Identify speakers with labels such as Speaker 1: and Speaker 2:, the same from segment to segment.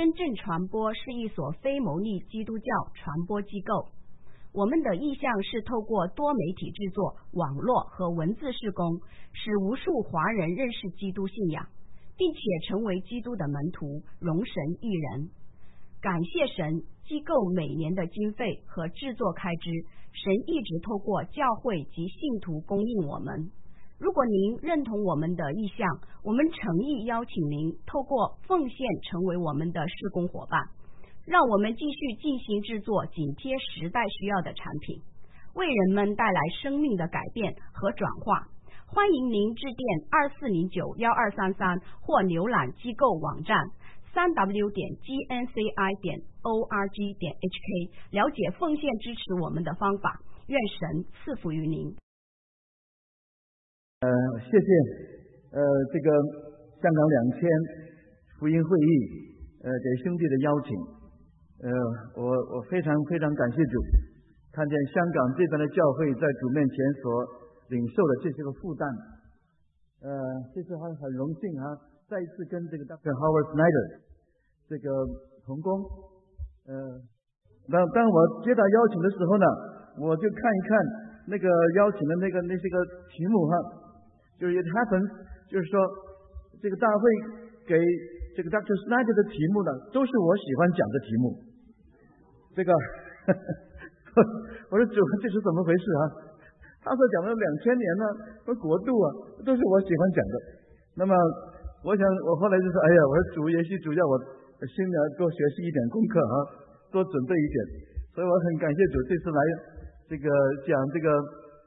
Speaker 1: 真正传播是一所非牟利基督教传播机构。我们的意向是透过多媒体制作、网络和文字事工，使无数华人认识基督信仰，并且成为基督的门徒，荣神益人。感谢神，机构每年的经费和制作开支，神一直透过教会及信徒供应我们。如果您认同我们的意向，我们诚意邀请您透过奉献成为我们的事工伙伴，让我们继续进行制作紧贴时代需要的产品，为人们带来生命的改变和转化。欢迎您致电2409-1233或浏览机构网站www.gnci.org.hk 了解奉献支持我们的方法。愿神赐福于您。
Speaker 2: 谢谢这个香港2000福音会议给兄弟的邀请。我非常感谢主，看见香港这边的教会在主面前所领受的这些个负担。这次很荣幸再一次跟这个 Dr. Howard Snyder 这个同工。当我接到邀请的时候呢，我就看一看那个邀请的那些个题目就是 it happens， 就是说这个大会给这个 Dr. Snyder 的题目呢，都是我喜欢讲的题目。这个我说主，这是怎么回事他所讲的2000年呢，和国度都是我喜欢讲的。那么我想，我后来就说，我说主，也许主要我心里多学习一点功课多准备一点。所以我很感谢主，这次来这个讲这个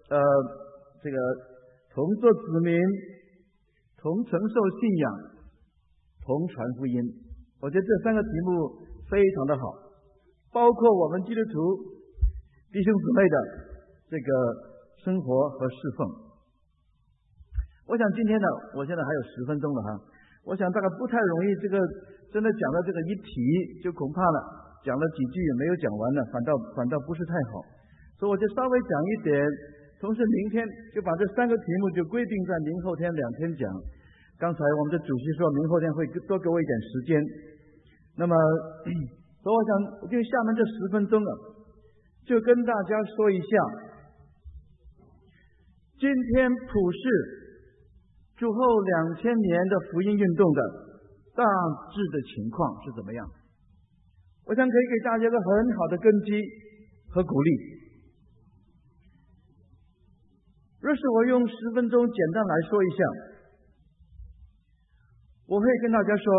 Speaker 2: 同做子民，同承受信仰，同传福音。我觉得这3个题目非常的好，包括我们基督徒弟兄姊妹的这个生活和侍奉。我想今天呢，我现在还有10分钟了我想大概不太容易，这个真的讲到这个一题就恐怕了，讲了几句也没有讲完了，反倒不是太好。所以我就稍微讲一点，同时明天就把这3个题目就规定在明后天2天讲。刚才我们的主席说明后天会多给我一点时间，那么所以我想就下面这10分钟就跟大家说一下今天普世主后2000年的福音运动的大致的情况是怎么样。我想可以给大家一个很好的根基和鼓励。若是我用10分钟简单来说一下，我会跟大家说，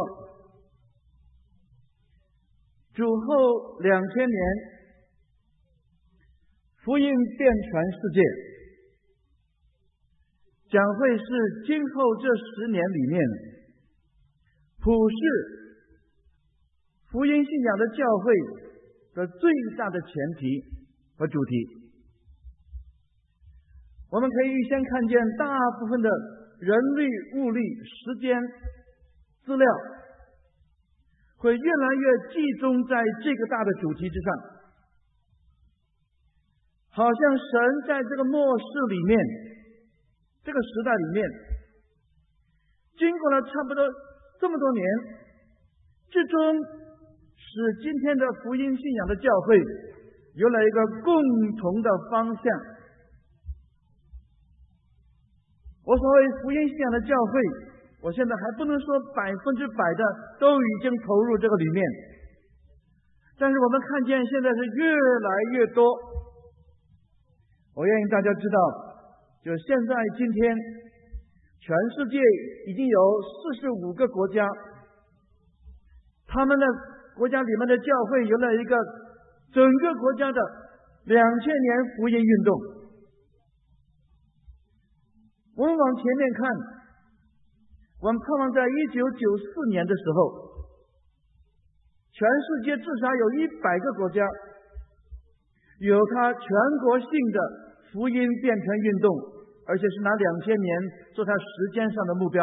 Speaker 2: 主后2000年福音遍传世界，将会是今后这10年里面普世福音信仰的教会的最大的前提和主题。我们可以预先看见大部分的人力、物力、时间、资料会越来越集中在这个大的主题之上，好像神在这个末世里面，这个时代里面，经过了差不多这么多年，最终使今天的福音信仰的教会有了一个共同的方向。我所谓福音信仰的教会，我现在还不能说100%的都已经投入这个里面，但是我们看见现在是越来越多。我愿意大家知道，就现在今天全世界已经有45个国家，他们的国家里面的教会有了一个整个国家的2000年福音运动。我们往前面看，我们盼望在1994年的时候，全世界至少有100个国家有它全国性的福音遍传运动，而且是拿2000年做它时间上的目标。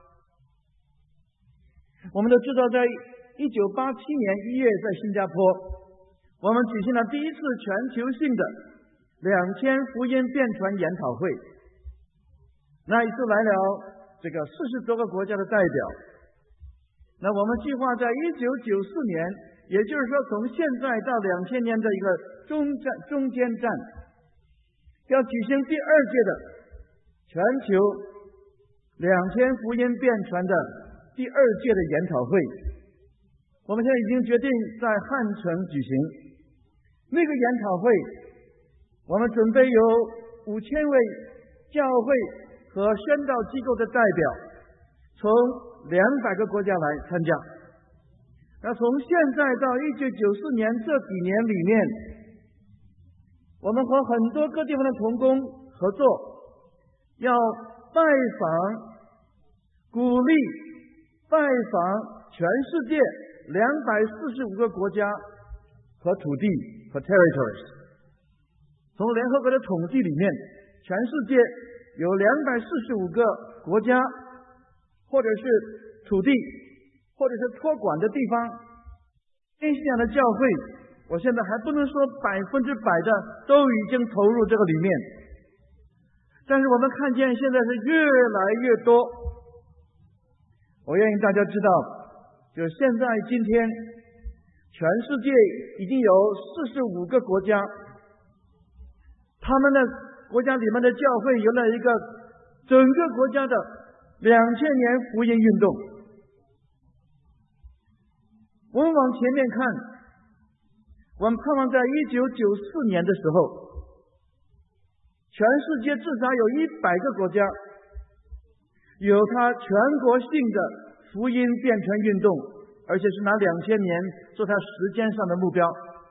Speaker 2: 我们都知道，在1987年1月在新加坡，我们举行了第一次全球性的2000福音遍传研讨会。那一次来了这个40多个国家的代表， 那我们计划在1994年，也就是说从现在到2000年的一个中间站，要举行第2届的全球2000福音遍传的第2届的研讨会。我们现在已经决定在汉城举行那个研讨会，我们准备有5000位教会和宣道机构的代表，从200个国家来参加。那从现在到1994年这几年里面，我们和很多各地方的同工合作，要拜访、鼓励拜访全世界245个国家和土地和 territories。 从联合国的统计里面，全世界有245个国家或者是土地或者是托管的地方，信仰的教会，我现在还不能说100%的都已经投入这个里面，但是我们看见现在是越来越多。我愿意大家知道，就现在今天全世界已经有45个国家，他们的国家里面的教会有了一个整个国家的2000年福音运动。我们往前面看，我们盼望在1994年的时候，全世界至少有100个国家有它全国性的福音遍传运动，而且是拿2000年做它时间上的目标。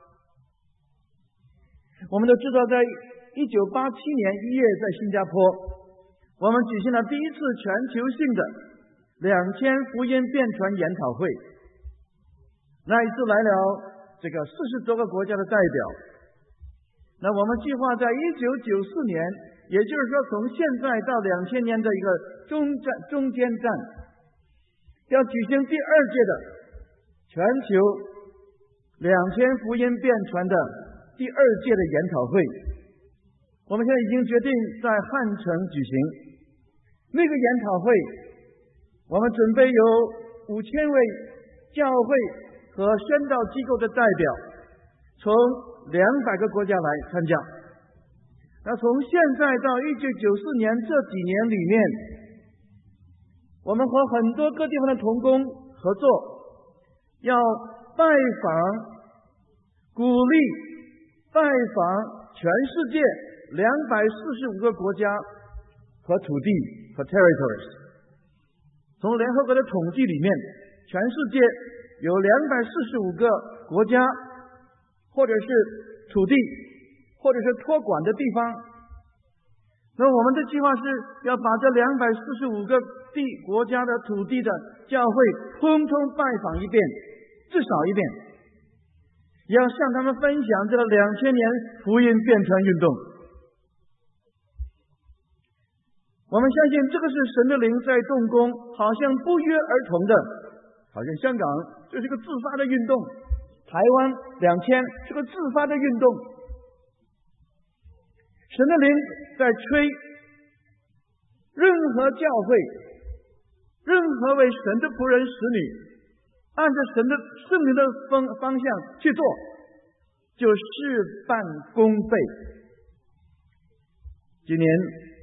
Speaker 2: 我们都知道，在1987年1月在新加坡，我们举行了第一次全球性的2000福音遍传研讨会。那一次来了这个40多个国家的代表。那我们计划在1994年，也就是说从现在到2000年的一个中间站，要举行第2届的全球2000福音遍传的第2届的研讨会。我们现在已经决定在汉城举行那个研讨会，我们准备有5000位教会和宣道机构的代表，从200个国家来参加。那从现在到1994年这几年里面，我们和很多各地方的同工合作，要拜访、鼓励拜访全世界245个国家和土地和 territories。 从联合国的统计里面，全世界有245个国家或者是土地或者是托管的地方。那我们的计划是要把这245个国家的土地的教会通通拜访一遍，至少一遍，要向他们分享这个2000年福音遍传运动。我们相信这个是神的灵在动工，好像不约而同的，好像香港这是个自发的运动，台湾2000是个自发的运动。神的灵在催任何教会，任何为神的仆人使女，按照神的圣灵的方向去做，就事半功倍。今年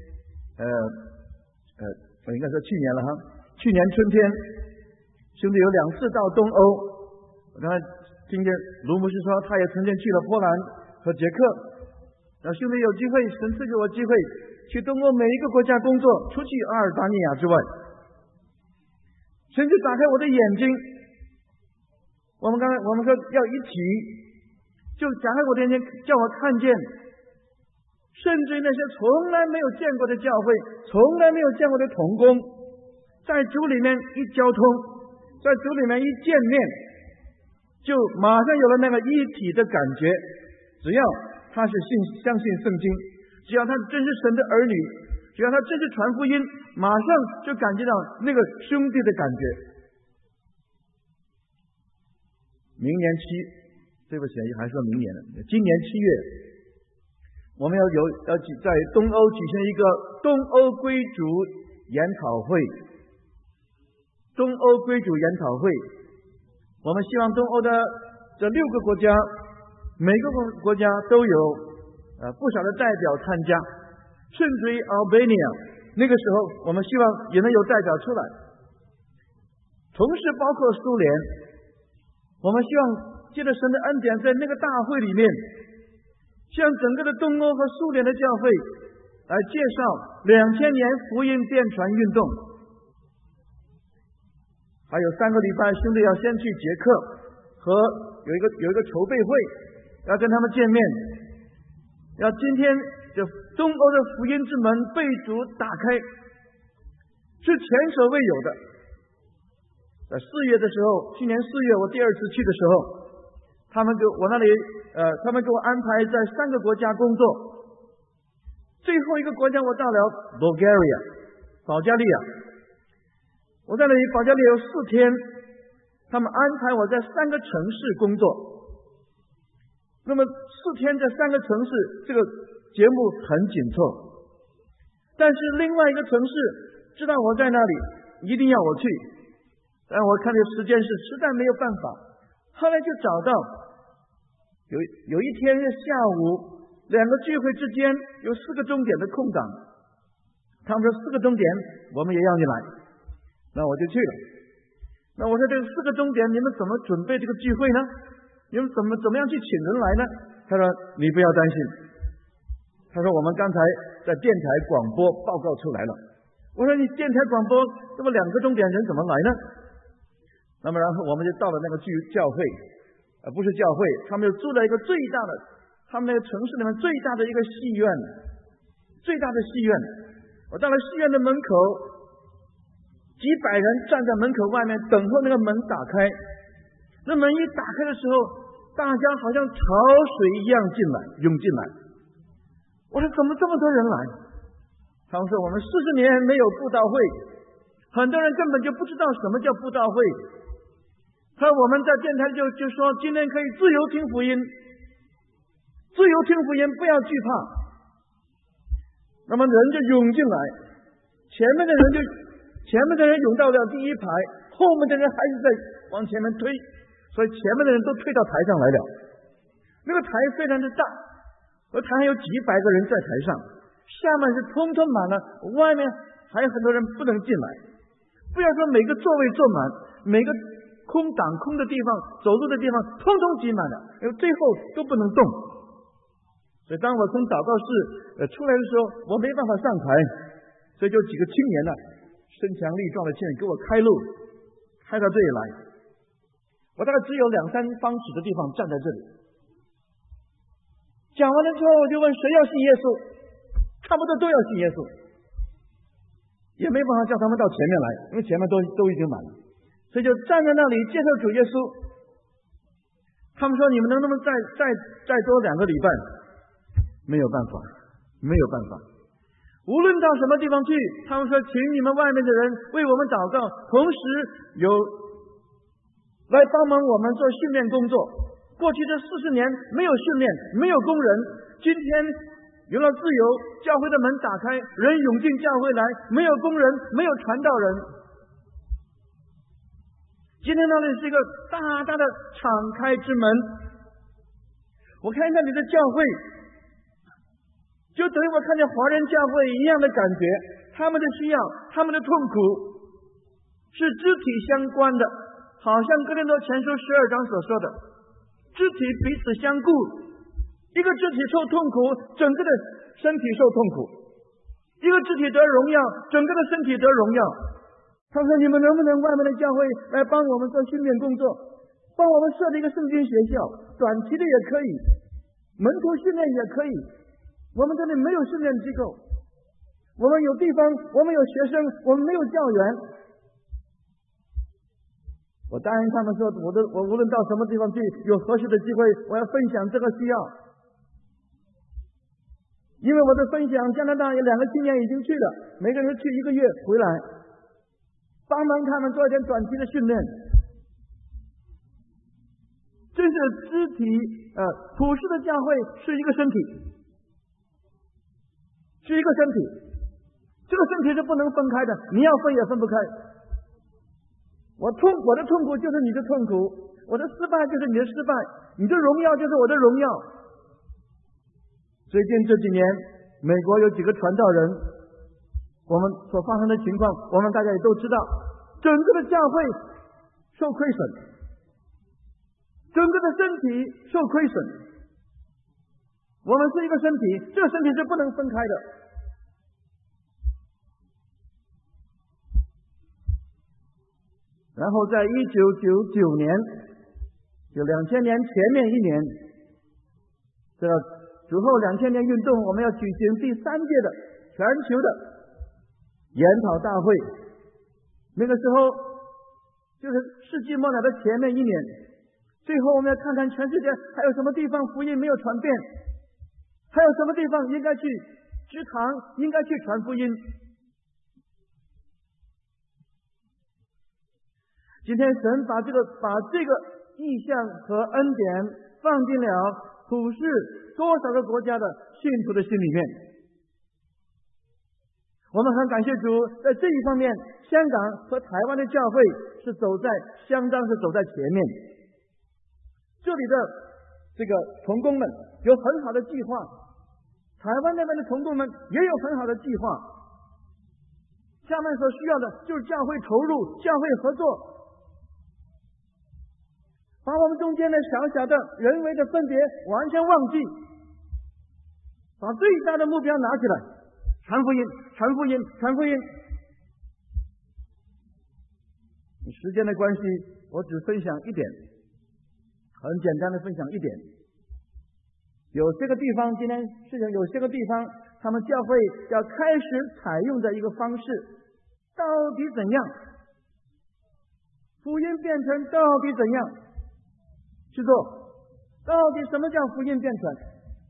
Speaker 2: 我应该说去年了哈，去年春天兄弟有2次到东欧。我刚才听见卢牧师说他也曾经去了波兰和捷克，然后兄弟有机会，神赐给我机会去东欧每一个国家工作，除去阿尔巴尼亚之外，神就打开我的眼睛。我们说要一起，就打开我的眼睛，叫我看见甚至于那些从来没有见过的教会，从来没有见过的同工，在主里面一交通，在主里面一见面，就马上有了那个一体的感觉。只要他是相信圣经，只要他真是神的儿女，只要他真是传福音，马上就感觉到那个兄弟的感觉。对不起，还说明年了，今年7月我们要在东欧举行一个东欧归主研讨会。东东欧归主研讨会，我们希望东欧的这6个国家，每个国家都有不少的代表参加，甚至于 Albania， 那个时候我们希望也能有代表出来。同时包括苏联，我们希望借着神的恩典，在那个大会里面，向整个的东欧和苏联的教会来介绍2000年福音电传运动。还有3个礼拜，兄弟要先去捷克，和有一个筹备会，要跟他们见面，要今天这东欧的福音之门被主打开，是前所未有的。在4月的时候，去年4月我第2次去的时候，他们给我安排在3个国家工作。最后一个国家我到了 Bulgaria 保加利亚，我在那里保加利亚有4天，他们安排我在3个城市工作。那么4天在3个城市，这个节目很紧凑，但是另外一个城市知道我在那里，一定要我去，但我看这时间是实在没有办法。后来就找到有一天是下午2个聚会之间有4个钟点的空档，他们说4个钟点我们也要你来，那我就去了。那我说这个4个钟点你们怎么准备这个聚会呢？你们怎么样去请人来呢？他说你不要担心，他说我们刚才在电台广播报告出来了。我说你电台广播这么2个钟点人怎么来呢？那么然后我们就到了那个教会，不是教会，他们就住在一个最大的，他们那个城市里面最大的一个戏院，最大的戏院。我到了戏院的门口，几百人站在门口外面等候那个门打开。那门一打开的时候，大家好像潮水一样涌进来。我说怎么这么多人来？他们说我们40年没有布道会，很多人根本就不知道什么叫布道会。他说我们在电台就说今天可以自由听福音，自由听福音，不要惧怕。那么人就涌进来，前面的人涌到了第一排，后面的人还是在往前面推，所以前面的人都推到台上来了。那个台非常的大，而台上有几百个人在台上，下面是通通满了，外面还有很多人不能进来。不要说每个座位坐满，每个空的地方，走路的地方通通挤满了，因为最后都不能动。所以当我从祷告室出来的时候，我没办法上台，所以就几个青年呢，身强力壮的青年给我开路，开到这里来。我大概只有2-3方尺的地方站在这里。讲完了之后，我就问谁要信耶稣，差不多都要信耶稣，也没办法叫他们到前面来，因为前面都已经满了。所以就站在那里接受主耶稣。他们说你们能不能再多2个礼拜？没有办法。无论到什么地方去，他们说请你们外面的人为我们祷告，同时有来帮忙我们做训练工作。过去这40年没有训练，没有工人，今天有了自由，教会的门打开，人涌进教会来，没有工人，没有传道人。今天那里是一个大大的敞开之门。我看那里的教会，就等于我看见华人教会一样的感觉，他们的需要，他们的痛苦是肢体相关的，好像哥林多前书12章所说的，肢体彼此相顾，一个肢体受痛苦，整个的身体受痛苦；一个肢体得荣耀，整个的身体得荣耀。他说你们能不能外面的教会来帮我们做训练工作，帮我们设立一个圣经学校，短期的也可以，门徒训练也可以。我们这里没有训练机构，我们有地方，我们有学生，我们没有教员。我答应他们说，我无论到什么地方去，有合适的机会，我要分享这个需要。因为我的分享，加拿大有2个青年已经去了，每个人去1个月回来，帮忙他们做一点短期的训练。这是肢体普世的教会是一个身体，是一个身体，这个身体是不能分开的，你要分也分不开。 我的痛苦就是你的痛苦，我的失败就是你的失败，你的荣耀就是我的荣耀。最近这几年，美国有几个传道人，我们所发生的情况，我们大家也都知道，整个的教会受亏损，整个的身体受亏损。我们是一个身体，这个身体是不能分开的。然后在1999年，就2000年前面一年，这个主后2000年运动，我们要举行第3届的全球的研讨大会。那个时候就是世纪末了的前面一年，最后我们要看看全世界还有什么地方福音没有传遍，还有什么地方应该去支堂，应该去传福音。今天神把这个意象和恩典放进了普世多少个国家的信徒的心里面。我们很感谢主，在这一方面，香港和台湾的教会相当是走在前面。这里的这个同工们有很好的计划，台湾那边的同工们也有很好的计划。下面所需要的就是教会投入，教会合作，把我们中间的小小的人为的分别完全忘记，把最大的目标拿起来，传福音，传福音，传福音。时间的关系，我只分享一点，很简单的分享一点。有些个地方，今天事情有些个地方，他们教会要开始采用的一个方式，到底怎样？福音变成到底怎样去做？到底什么叫福音变传？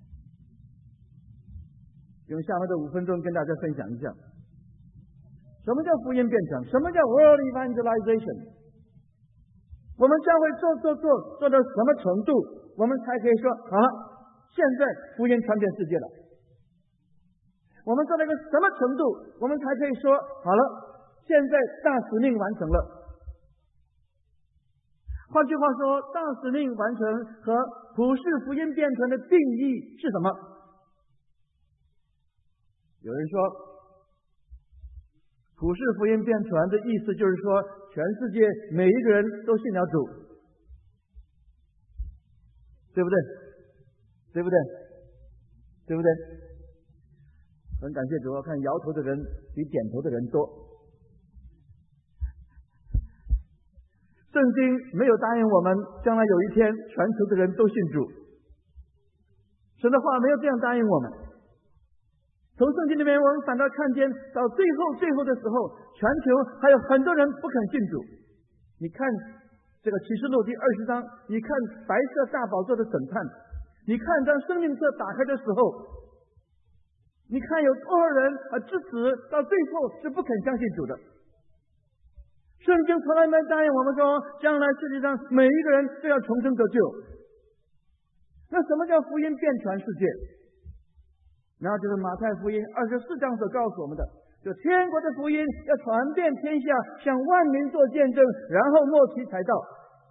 Speaker 2: 用下面的5分钟跟大家分享一下，什么叫福音变传？什么叫 world evangelization？ 我们教会做到什么程度，我们才可以说好了，现在福音传遍世界了？我们做到一个什么程度，我们才可以说好了，现在大使命完成了？换句话说，大使命完成和普世福音变传的定义是什么？有人说，普世福音变传的意思就是说，全世界每一个人都信了主，对不对？对不对？对不对？很感谢主，我看摇头的人比点头的人多。圣经没有答应我们将来有一天全球的人都信主，神的话没有这样答应我们。从圣经里面，我们反倒看见到最后的时候，全球还有很多人不肯信主。你看这个启示录第20章，你看白色大宝座的审判，你看当生命册打开的时候，你看有多少人至此到最后是不肯相信主的。圣经从来没答应我们说，将来世界上每一个人都要重生得救。那什么叫福音遍传世界？然后就是马太福音24章所告诉我们的，就天国的福音要传遍天下，向万民做见证，然后末期才到。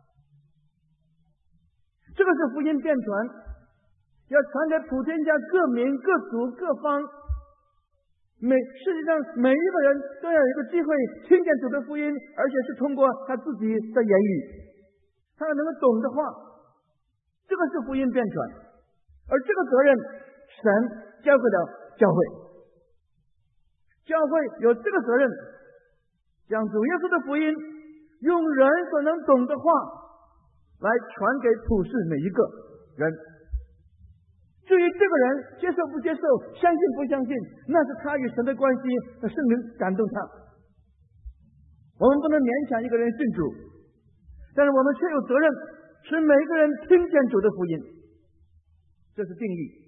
Speaker 2: 这个是福音遍传，要传给普天下各民各族各方，世界上每一个人都要有一个机会听见主的福音，而且是通过他自己的言语，他能够懂的话，这个是福音遍传。而这个责任神交给了教会，教会有这个责任，将主耶稣的福音用人所能懂的话来传给普世每一个人。至于这个人接受不接受，相信不相信，那是他与神的关系，圣灵感动他。我们不能勉强一个人信主，但是我们却有责任使每一个人听见主的福音，这是定义。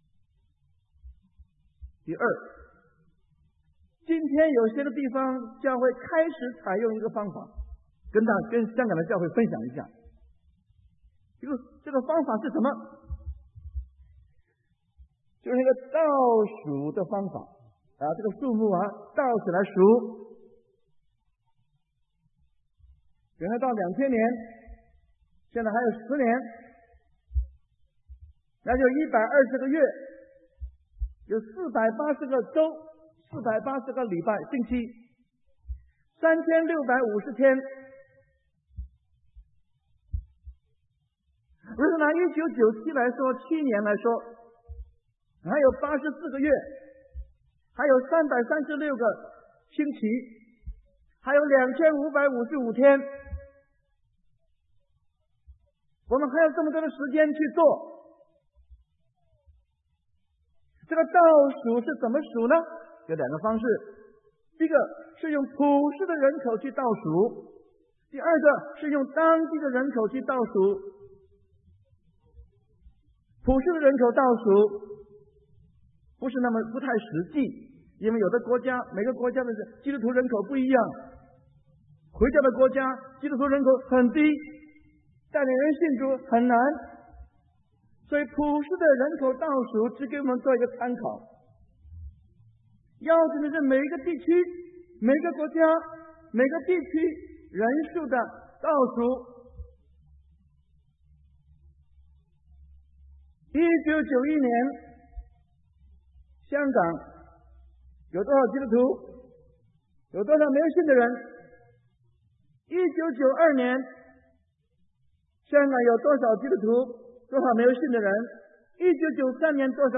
Speaker 2: 第二，今天有些的地方教会开始采用一个方法，跟香港的教会分享一下。这个方法是什么？就是一个倒数的方法这个数目倒起来数。 原来到2000年，现在还有10年，那就120个月，有480个周，480个礼拜星期，3650天。如果拿1997来说，7年来说，还有84个月，还有336个星期，还有2555天，我们还有这么多的时间去做。这个倒数是怎么数呢？有2个方式，第一个是用普世的人口去倒数，第二个是用当地的人口去倒数。普世的人口倒数不太实际，因为有的国家，每个国家的基督徒人口不一样，回教的国家基督徒人口很低，带领人信主很难，所以普世的人口倒数只给我们做一个参考。要紧的是每一个地区、每个国家、每个地区人数的倒数。1991年，香港有多少基督徒？有多少没有信的人？1992年，香港有多少基督徒？多少没有信的人？1993年多少？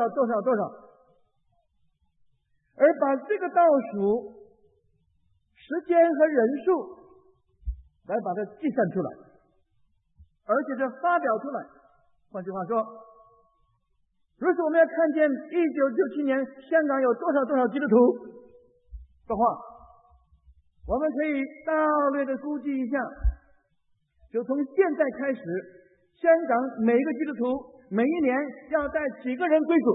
Speaker 2: 而把这个倒数时间和人数来把它计算出来，而且是发表出来。换句话说，如果我们要看见1997年香港有多少基督徒的话，我们可以大略的估计一下，就从现在开始，香港每一个基督徒每一年要带几个人归主。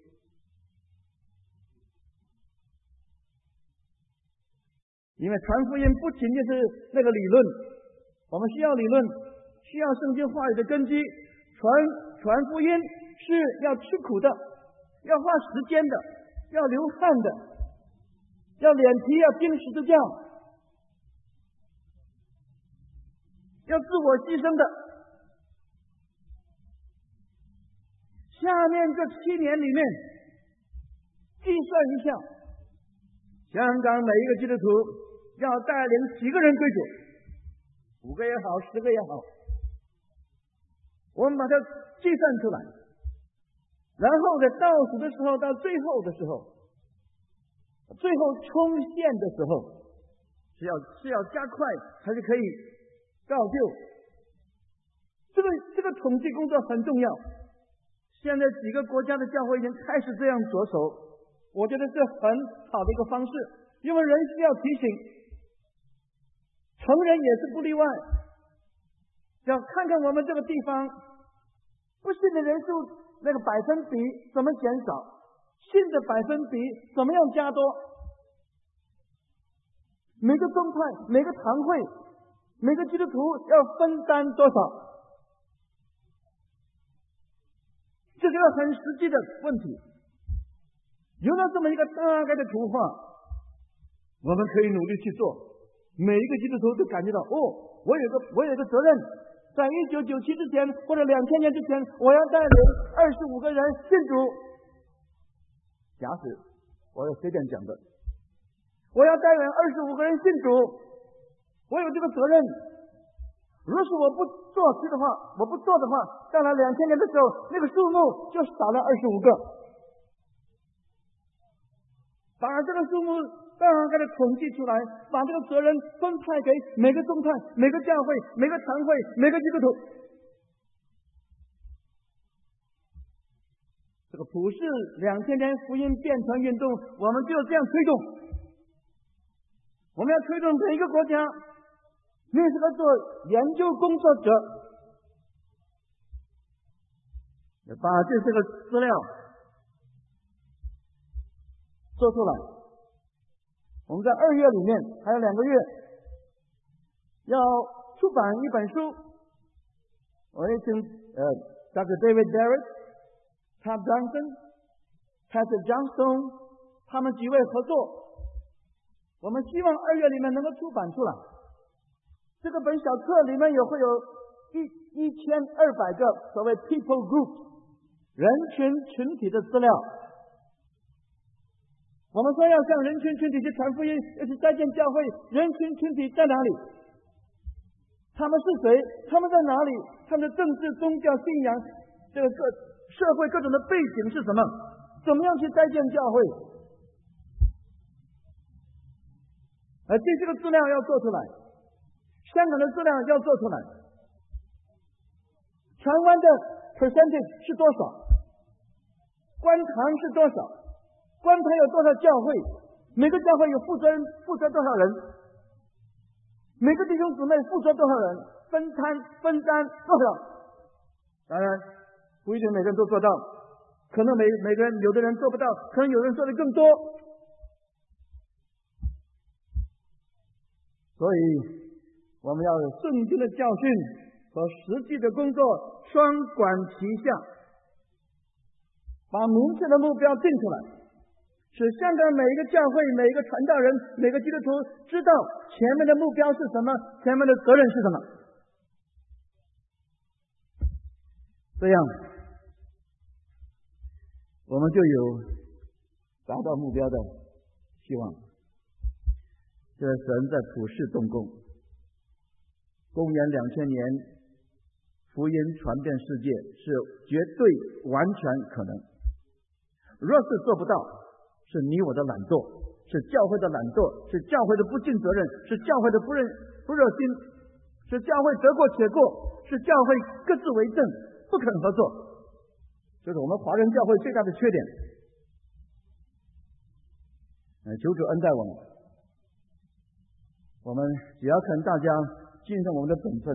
Speaker 2: 因为传福音不仅仅是那个理论，我们需要理论，需要圣经话语的根基，传福音是要吃苦的，要花时间的，要流汗的，要脸皮，要钉十字架，要自我牺牲的。下面这7年里面，计算一下，香港每一个基督徒要带领几个人归主，5个也好，10个也好，我们把它计算出来。然后在倒数的时候，到最后的时候，最后冲线的时候，是要加快还是可以照旧？这个统计工作很重要。现在几个国家的教会已经开始这样着手，我觉得是很好的一个方式，因为人需要提醒，成人也是不例外。要看看我们这个地方不信的人数那个百分比怎么减少，信的百分比怎么样加多，每个宗派、每个堂会、每个基督徒要分担多少，这是个很实际的问题。有了这么一个大概的图画，我们可以努力去做。每一个基督徒都感觉到，我有个责任，在1997之前或者2000年之前，我要带领25个人信主。假使我要随便讲的，我要带领25个人信主，我有这个责任。如果我不做的话，到了2000年的时候，那个数目就少了25个。把这个数目大概的统计出来，把这个责任分派给每个宗派、每个教会、每个堂会、每个基督徒。这个普世2000年福音变传运动，我们就这样推动。我们要推动每一个国家，你是个做研究工作者，把这个资料做出来。我们在2月里面还有2个月要出版一本书，我也请Dr. David Barrett、Tom Johnson、Pastor Johnstone 他们几位合作，我们希望2月里面能够出版出来。这这个本小册里面会有1200个所谓 people group 人群群体的资料。我们说要向人群群体去传福音，要去再建教会，人群群体在哪里？他们是谁？他们在哪里？他们的政治、宗教、信仰，这个社会各种的背景是什么？怎么样去再建教会？这个资料要做出来，香港的资料要做出来，台湾的 percentage 是多少？观堂是多少？观堂有多少教会？每个教会有负责人，负责多少人？每个弟兄姊妹负责多少人？分担多少？当然不一定每个人都做到，可能每个人有的人做不到，可能有人做的更多。所以我们要有圣经的教训和实际的工作双管齐下，把明确的目标定出来，使香港每一个教会、每一个传道人、每个基督徒知道前面的目标是什么，前面的责任是什么。这样我们就有达到目标的希望。这神在普世动工，公元2000年福音传遍世界是绝对完全可能。若是做不到，是你我的懒惰，是教会的懒惰，是教会的不尽责任，是教会的不热心，是教会得过且过，是教会各自为政，不肯合作。这是我们华人教会最大的缺点。求主恩待我们，我们只要肯大家尽上我们的本分，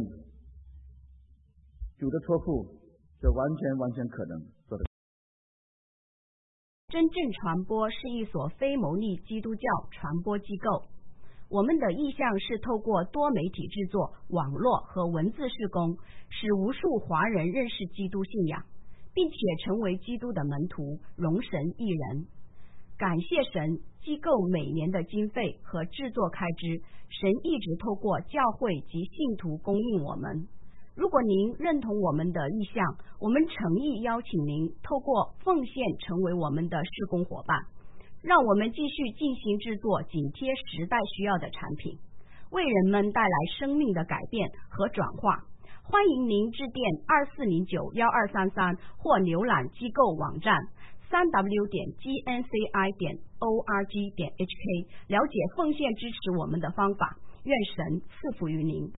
Speaker 2: 主的托付是完全可能做得。
Speaker 1: 真正传播是一所非牟利基督教传播机构，我们的意向是透过多媒体制作、网络和文字事工，使无数华人认识基督信仰，并且成为基督的门徒，荣神益人。感谢神，机构每年的经费和制作开支，神一直透过教会及信徒供应我们。如果您认同我们的意向，我们诚意邀请您透过奉献成为我们的事工伙伴，让我们继续进行制作紧贴时代需要的产品，为人们带来生命的改变和转化。欢迎您致电2409-1233或浏览机构网站3w.gnci.org.hk 了解奉献支持我们的方法。愿神赐福于您。